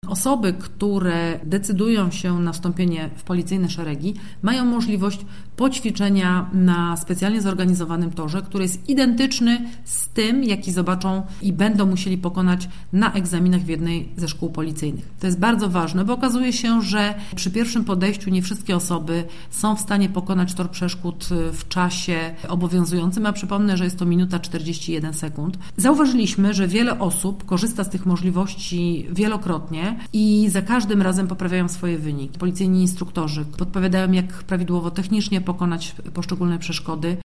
osoby, które decydują się na wstąpienie w policyjne szeregi, mają możliwość poćwiczenia na specjalnie zorganizowanym torze, który jest identyczny z tym, jaki zobaczą i będą musieli pokonać na egzaminach w jednej ze szkół policyjnych. To jest bardzo ważne, bo okazuje się, że przy pierwszym podejściu nie wszystkie osoby są w stanie pokonać tor przeszkód w czasie obowiązującym, a przypomnę, że jest to minuta 41 sekund. Zauważyliśmy, że wiele osób korzysta z tych możliwości wielokrotnie i za każdym razem poprawiają swoje wyniki. Policyjni instruktorzy podpowiadają, jak prawidłowo technicznie pokonać poszczególne przeszkody.